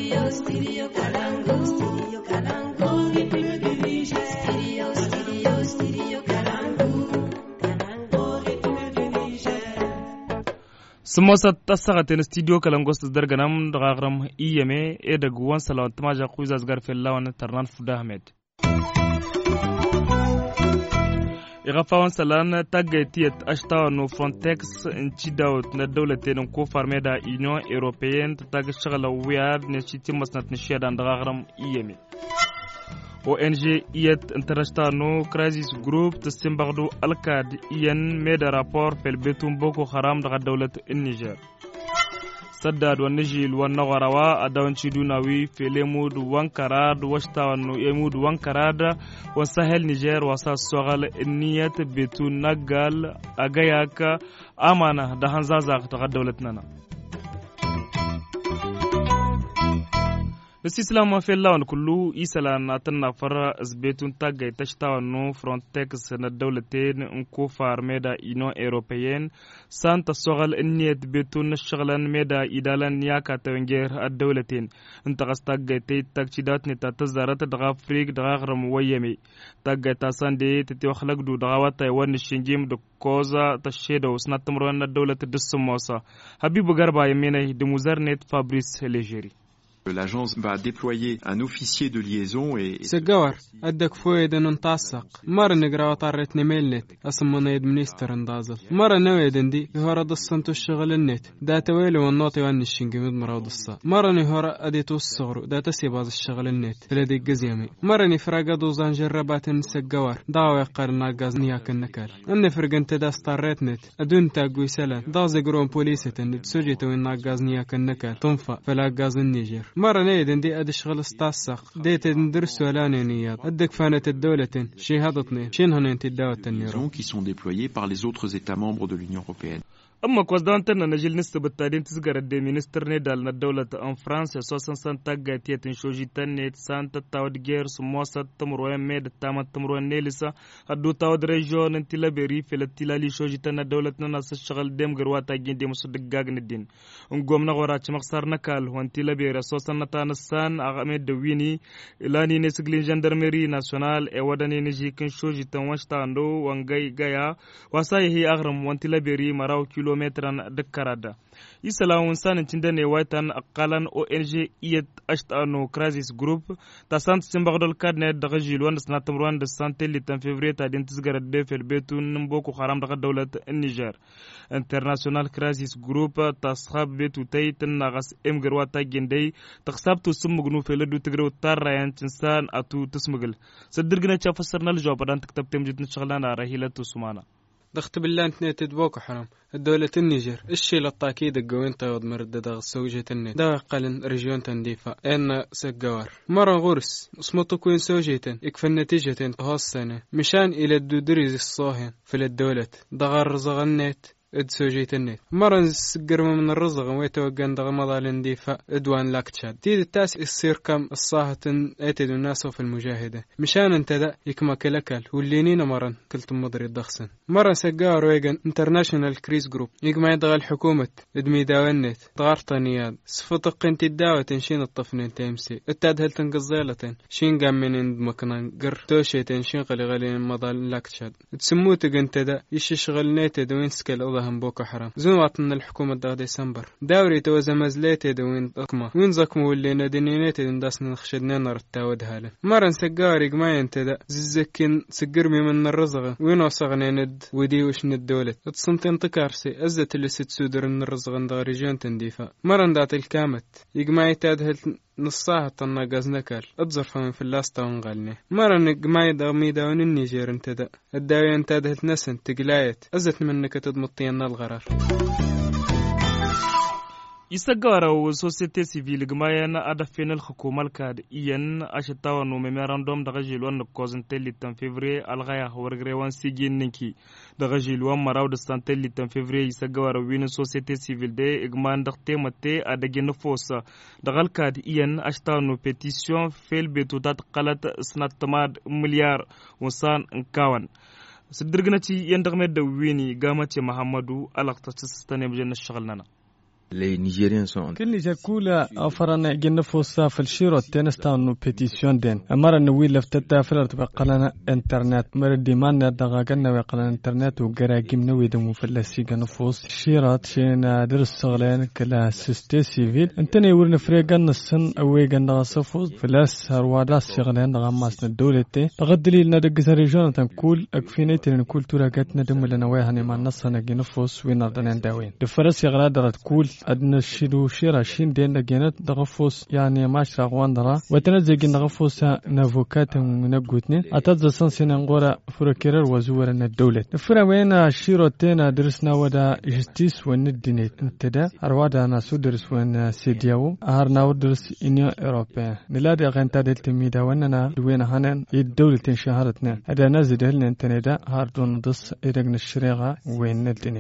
سموسة تسقط استديو كلامغوست درجنام دغاغرم إيمة إدغوان سلام تماجا خويز أزغر في اللون ترنان فدا أحمد إغفاون سلان تاجتيت أشتاونو فرونتكس انتداوت ندولتين كو فارميدا إينيون إيروبيين تتاج الشغل وياد نشيتي مسنت نشيدا دغاغرم إيمة ONG IET International Crisis Group تسمبغدو الكاد إين ميدا رابور في البيتون بوكو حرام دغا دولة النيجر سداد ونجيل ونغروا أدوان شدوناوي في ليمود وانكراد واشتاونو يمود وانكراد وسهل نيجر وساس سوغل النية بيتون نقال أغاياك أمانة دهان زازاق دغا دولتنا السلام في اللون كله إسلام ناتنا فرا إزبيتون تاجي تشتاونو فرونتكس الدولتين انكو فارميدا إينو إيروبيين سانتا سوغل إنيت بيتون الشغلان ميدا إدالان ياكا تونجير الدولتين انتغس تاجي تاكشيدات نتا تزارت دغا فريق دغا غرم ويمي تاجي تاسان دي تتوخلق دو دغاوات تايوان الشنجيم دو كوزا تشيدو سناتمرون الدولة دسموسا حبيب غربا يميني دموزار نت فابريس ليجيري. L'agence va déployer un officier de liaison et سجور أدك فويد ننتعسق مرة نقرأ طارت نميلنت أسمنا يد منيستر اندازل مرة نويد اندي يهورا دصنتو الشغل النت دا تويلو والناطي وان الشنجي مدمرا ودصا مرة نهورا أديتو الصغرو دا تسيباز الشغل النت لدي قزيامي مرة نفرق دوزان جربات سجور داوي قرنا قاز نياك النكال أن فرق انت دا ستاريت نت أدون تاقوي سلان دازي قرون بوليسة نت سوجيتو إنا قاز نياك النكال تنفع فلا قاز النيجر مرة نيدن دي أدي شغل استاسق ديت ندرس ولاني نياد أدك فانت الدولة شي هضتني شين هنين تداوة النيرو qui sont déployés par les autres États membres de l'Union européenne. أما كوزدان تنا نجيل نسبة التعدين تسجر الدي مينستر نيدال الدولة أن فرنسا سوسن سانتا جاتية شوجي تنيت سانتا تاود جير سموسة تمروين ميد تامت تمروين نيلسا هدو تاود ريجون انتلا بري في التلالي شوجي تنا الدولة ناس الشغل ديم جرواتا جين دي مصدق جاجن الدين انقوم نغورا مقصار نكال وانتلا بري سوسن نتانسان أغامد دويني إلاني نسجلين جندرمري ناسيونال ايواداني نجي كن شوجي تنواشتاندو وانجاي جايا واساي هي أغرم وانتلا بري مراو كيلومتران دكارada isalaun sanin tindane waitan aqalan ONG IET Ashtano Crisis Group ta sant simbagdol kadne daga jilwan snatamruan de santé litan février ta dentis garade fel betun mboko haram daga dawlat Niger International Crisis Group ta skhab betu taytan nagas emgerwata gendey taqsabtu sumugnu feledu tigrew tarrayan tinsan atu tismugel sadirgna cha fassarna aljawab dan taktabtem jidna shaghlana rahilatu sumana دخت بالله انتنا تدبوك حرام الدولة النيجر الشي للتأكيد الجوين طيود مردد السوجة النت دا قلن رجيون تنديفا ان سجوار مرة غرس اسمطو كوين سوجيتن اكفى النتيجة هالسنة مشان الى الدودريز الصاهن في الدولة دغر رزغنت ادسوجيت النت مرة سجر من الرزق ويتوقن دغ مضال ديفا ادوان لاكتشاد تيد التاس يصير كم الصاهة اتد الناس في المجاهدة مشان انت دا يكما كلكل واللينين مرن كلت مضري الضخسن مرة سجار ويجن انترناشونال كريس جروب يجمع يدغ الحكومة ادمي داونت دغارتانياد سفطق انت الدعوة تنشين الطفنين تيمسي اتاد هل تنقزيلة شين قام من اند مكنان قر توشي تنشين غلي مضال لاكتشاد تسموتك انت دا يششغل نيتد وين سكال هم بوكو حرام زواتن الحكومة دا ديسمبر داوري توزا مزليتي دوين أقمة وين زكمو اللي ندينينيتي دنداس نخشدنا نرتاود هالا مرن سجاري قماي انت دا زكين سجرمي من الرزغة وين وصغني ند ودي وش ندولة اتصنتين تكارسي ازت اللي ستسودر ان الرزغة دا ريجون تنديفا مرن دات الكامت يقماي تادهل نصاها تناقز نكال اتظرف من فلاستا ونغالني مرة نقماي دغمي داون النيجير انتدا الداوي انتادهت نسن تقلايت ازت منك تضمطينا الغرار isagara wo société civile gmayana adafin الحكومة الكاد ين اشتاون ميموراندوم daga jilwan kozentel litan février algaya wargrewan sigin ninki daga jilwan maraw de santel litan février isagara win société civile de igman dakte mate adagin fosa daga الكاد ين اشتاون pétition fel betutat qalat snatmad milyar wasan kawan sidirgnati yandagmed de wini gamati Muhammadu alaqta sistane bjen shagalnana Les Nigériens sont كل نيجر كولا أفرنا جن فوسا في الشيرو تنستانو بيتيشن دين أمر نويل لفتة فلرت بقلنا إنترنت مر ديمان دغاقنا بقلنا إنترنت وجراجيم نوي دمو في اللسيجا نفوس شيرات شينا درس شغلين كلا سيستي سيفيل أنتني ورن فريقنا السن أوي جنا صفوز فلاس هروادا شغلين دغماسنا الدولتي تغدلي لنا دقز ريجون تنقول أكفينيتي نقول تراجعتنا دم لنا وياهني ما نصنا جنفوس وينردنا داوين دفرس يغلا درت كول أدنى الشيلو شيرا شين دين لجنات دغفوس يعني ماشرا غواندرا وتنزل دغفوس نافوكات ونقوتني أتذ سنسين نقول فركير وزورنا الدولة فرا وين الشيرو تينا درسنا ودا جستيس وندينيت انتدا أروادا ناسو درس وين سيدياو أهرنا ودرس إنيو أوروبا نلادي غنتا دلتميدا واننا دوين هانن الدولة شهرتنا هذا نزل هلنا انتندا هاردون دس إدغن الشريغة وين ندينيت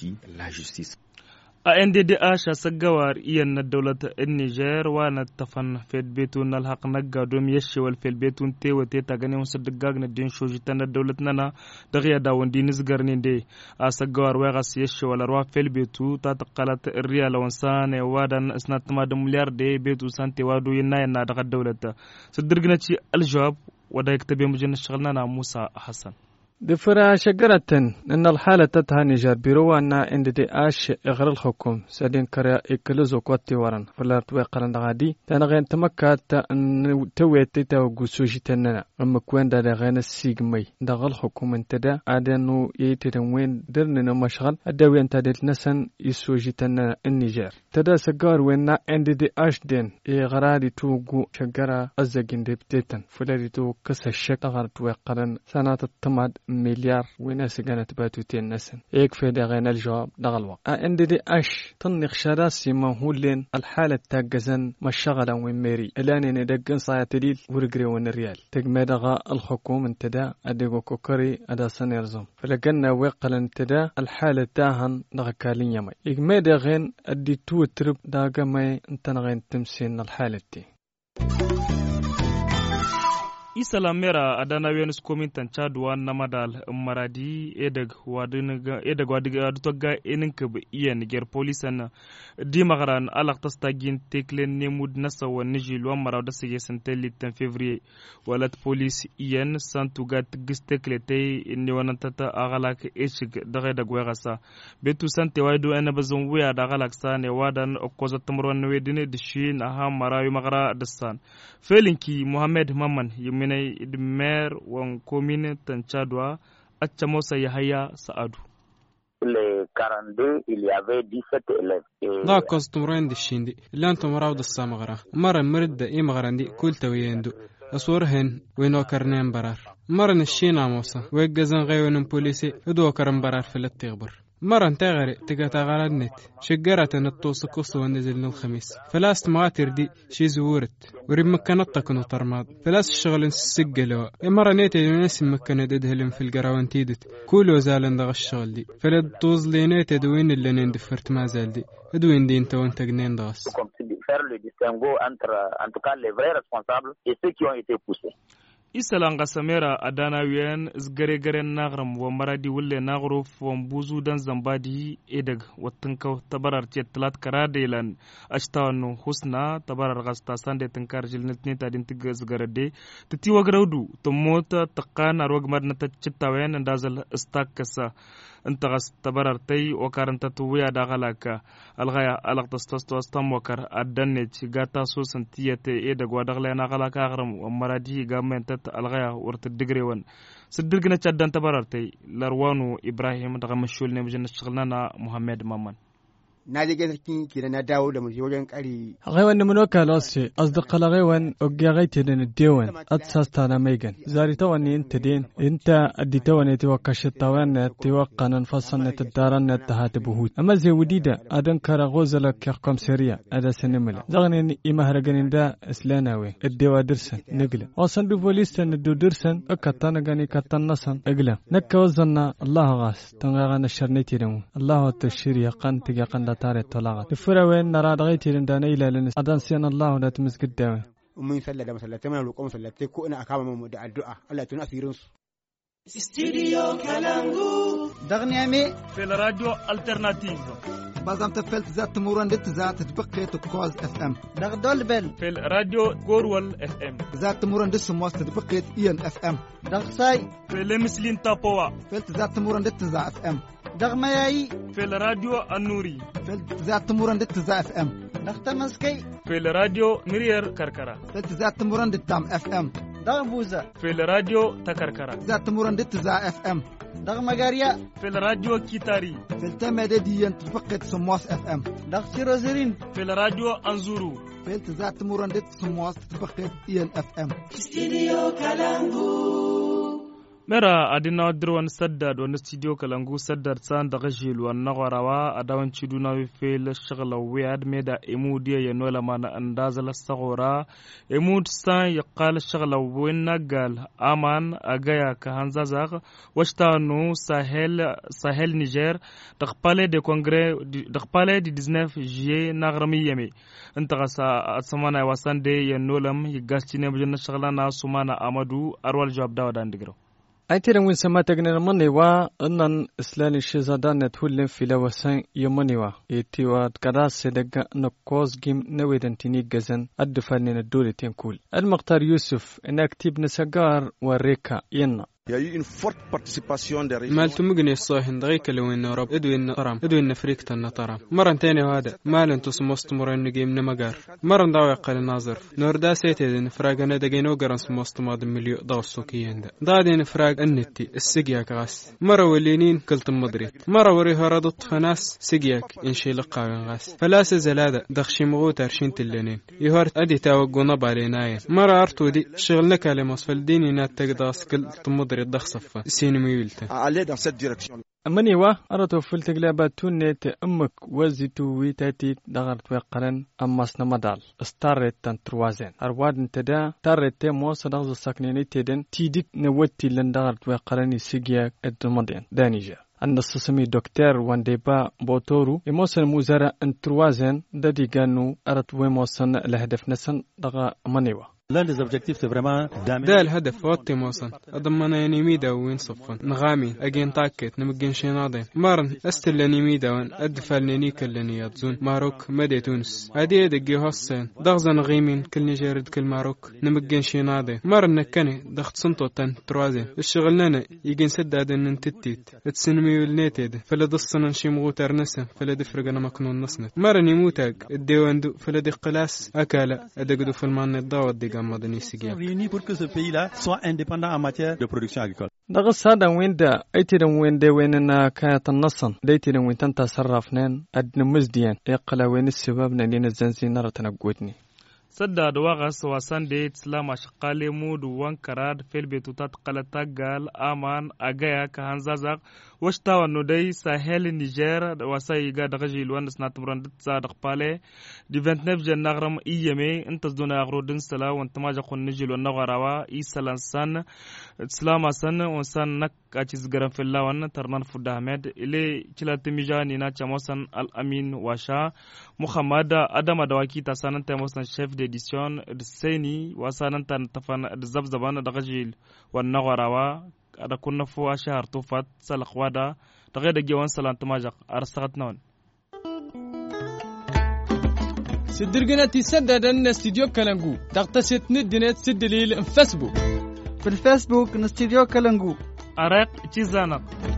ANDDH sagawar iyan na dawlata Niger wana tafan fed betun alhaq naga dom yeshi wal fel betun te wote tagani on sadgag na din shoji tan dawlat nana dagiya dawon dinis garninde a sagawar wagas yeshi wal arwa fel betu ta taqalat riyal wansane wadan isnat ma de milyar de betu sante wadu yina na daga dawlata sadirgna ci aljawab wada yaktabi mujana shaghlna Musa Hassan دفرا شجرة إن الحالة تتها نيجر بيرو أن NDDH إغر الحكم سدين كرا إكلوزو قوتي ورن فلا توقرن دغادي تنغين تمكات أن تويتي توجسوجي تننا أما كوين دا غين السيجمي دغ الحكم انتدا أدنو يتدوين درنا مشغل أدوي أنت دلت نسن يسوجي تننا النيجر تدا سجار وين NDDH دين إغرادي توجو شجرة أزجين دبتيتن فلا تو كس الشك تغر توقرن سنة التماد مليار وناس كانت باتوتين نسن يكفي دغين الجواب دغلوا NDDH تنق شراسي مهولين الحالة تاجزن مشغلة وين ميري الآن ندقن صايتليل ورقري ون الريال تجمدغا الحكومة انتدا أديقو كوكري أدا سنيرزم فلقنا وقل انتدا الحالة تاهن دغكالين يمي يجمدغين أدي تو ترب داقمي انتنغين تمسين الحالة دي Isala mera adana wenus komintan chadwa namadal maradi edeg wadiga dutoga eninkab iyan ger polisan di magaran alaq tastagin teklen nemud nasa wa nijil wa marada sige santelli tan février walat police iyan santuga gistekletay ni wanantata agalak echig daga dagwegasa betu sante waydu ana bazon wiya dagalak sane wadan okoza tamron wedine dishin aha marayu magara dasan felinki Mohamed Maman minay maire wan commune Tanchadwa Achamosa Yahaya Saadou. Les 42, il y avait 17 élèves. لا كاستمرين دشيندي لا انتم مراود السامغرا مرة مرد إيمغراندي كل تويندو أصورهن وينو كرنين برار مرة نشينا موسى ويجزن غيون بوليسي ودو كرن برار في التغبر مرة تغري تقاتا غالدنت شجرة نطوس قصة ونزل الخميس فلاست مغاتر دي شي زورت وريب مكانتا كنو ترماد فلاس الشغل نسجلوا مرة نيتي ناس مكانة دهلم في القراوان تيدت كولو زالن دغ الشغل دي فلاد طوز لي نيتي دوين اللي ندفرت ما زال دي ادوين دي انت وانت جنين دغس faire le distinguo entre en tout cas les vrais responsables et ceux qui ont été poussés. Isalanga Samera adana wiyan zgare nagram wa maradi wulle nagruf wa buzu dan zambadi edeg watanka tabarar tietlat karadelan ashtawnu husna tabarar gasta sande tankar jilnetni tadin tig zgarade titi wagraudu tomota taqana rog madnata chittawen ndazal istakasa انتغس تبررتي وكارنت تويا دغلك الغاية ألق تستوس تم وكر أدنت جاتا سوسن تيتي إيدغ ودغلنا غلك أغرم ومرادي جامن تت الغاية ورت الدقريون صدقنا تشدن تبررتي لروانو إبراهيم دغمشول نمجن شغلنا محمد مامان naje cikin kira na dawo da mu wajen kari غيوان منوكا لاسي أصدق غيوان أوجاغيتي للديوان أتساستا نميجن زاري تواني انت دين انت أدي تواني توقش التوان توقع ننفصل نتدارن نتهات بهوت أما زي وديدا أدن كاراغوز لك يحكم سريع أدا سنملا زغني إما هرجن دا إسلاناوي الدوا درسن نقلة وصل بوليستن الدو درسن أكتانا غني كتان نسن أقلة نك وزنا الله غاس تنغاغن الشرنيتي دمو الله تشير يقن تيقن تاري طلاقة الفراوين نرى دغيتي لندانا إلى لنس أدان سيان الله لا تمسك الدواء ومن سلة مسلة تمام لقوم سلة تكون أكامل مدعى الدعاء الله تنأثيرون استديو كالانغو دغنيامي في الراديو الترناتيف بازم تفلت ذات مرون ذات تبقي تكوز اف ام دغدول بل في الراديو غورول اف ام ذات مرون سموس تبقي ان اف ام دغساي في لمسلين تابوا فلت ذات مرون ذات اف ام دغمياي في الراديو النوري فلت ذات مرون ذات اف ام دغتمسكي في الراديو مرير كركرة فلت ذات مرون تام اف ام دغبوزا في الراديو تكركرة ذات مرون اف ام دغمغاريا في الراديو كيتاري فلت مدديا تبقي سموس اف ام دغسيروزرين في الراديو انزورو فلت ذات مرون سموس تبقي ان اف ام استديو كالانغو mera adina dirwan saddad wan studio kalangu saddad san da gajil wan nagarawa adawan chiduna wi fel shagla wiad meda emudiya yenola mana andazala sagora emud san yaqal shagla winagal aman agaya ka hanzazag washtanu sahel niger daqpale de congrès daqpale di 19 juillet nagrami yeme intagasa atsamana wasande yenolam yigastine bujna shagla na sumana amadu arwal jawab dawadan digro أنتي وين سمعتنا مني أن إسلام الشيزادان نتولن في لوسان يمني يتيوا كراس سدق نقوز جيم نويدن تيني جزن الدفن الدولة تنقول المختار يوسف إنك تبني نسجار وريكا ينا Il y a eu une forte participation des régions. مالتو مغني الصاحن دقيقة لو إن رب إدوين طرام إدوين فريق النطرام مرن تاني هذا مال أنتو سموست مرن نجيم نمجار مرن داوي قال ناظر نور دا سيتي إن فراغنا دقينو جرن سموست ماد مليو داو السوكيين دا دادين فراغ النتي السجياك غاس مرة ولينين كلت مدريت مرة وريها ردت فناس سجياك إن شي لقاوين غاس فلاس زلادة دخشي مغو ترشين تلنين يهارت أدي تاوقو نباليناين مرة أرتو دي شغلنا كلمة فالديني ناتقداس كلت مدريت دخصف سينما يلتا aller dans cette direction. أمني أردت في التقلبات تونت أمك وزيتو ويتاتي دغرت وقرن أماس نمدال استارت تنتروازين أرواد انتدا تارت تيموس دغز الساكنين تيدن تيديت نوتي لن دغرت وقرن يسيقيا الدمدين دانيجا النص سمي دكتور وانديبا بوتورو يموسن موزارة انتروازين دادي قانو أردت ويموسن لهدف نسن دغا أمنيوا L'un des objectifs, c'est vraiment d'amener. ده الهدف وقت موصل أضمنا نيميدا وين صفن نغامي أجين تاكت نمجن شناضي مارن أستل نيميدا وين أدفع لنيك اللي يتزون ماروك مدى تونس هذه دقي هصين ضغزا نغيمين كل نجارد كل ماروك نمجن شناضي مارن نكني ضغط سنتو تن تروازي الشغلنا يجين سد هذا ننتتيت تسنمي والنيتد فلا ضصنا نشي مغوتر نسا فلا دفرق أنا مكنون نصنت مارن يموتاق الديوان دو فلا دي قلاس أكالا أدقدو في المان الضوء réunis pour que ce pays-là soit indépendant en matière de production agricole. دغس هذا وين دا ايتيرن وين دا ويننا كانت النصن ديتيرن وين تنتا صرفنين ادن مزديان يقلا وين السبب نين الزنزين نرى تنقودني سدا دواغس وسان دي تسلام شقالي مود وان كراد فيل بيتوتات قلتا قال امان اغايا كهانزازاق وشتاوا نودي ساحل النيجر وسايغا دغجي لوان سنات برند صادق بالي دي 29 جنغرم ايمي انت زدونا غرودن سلا وانت ما جقون نجي لو نغراوا اي سلانسان تسلام سن وسان نك اتيز غرام في اللوان ترنان فود احمد الي كلات ميجاني نا چموسن الامين واشا محمد ادم دواكي تسانن تموسن شيف ديديسيون دسيني وسانن تفن دزبزبان دغجيل والنغراوا ada kunna fo ashar tufat salaqwada taqeda gewan salan tamajaq arsagatnawn سدرجنا تسدد أن استديو كلانجو تغتسل ندنت سدليل فيسبوك في الفيسبوك نستديو كالانغو أرق تيزانق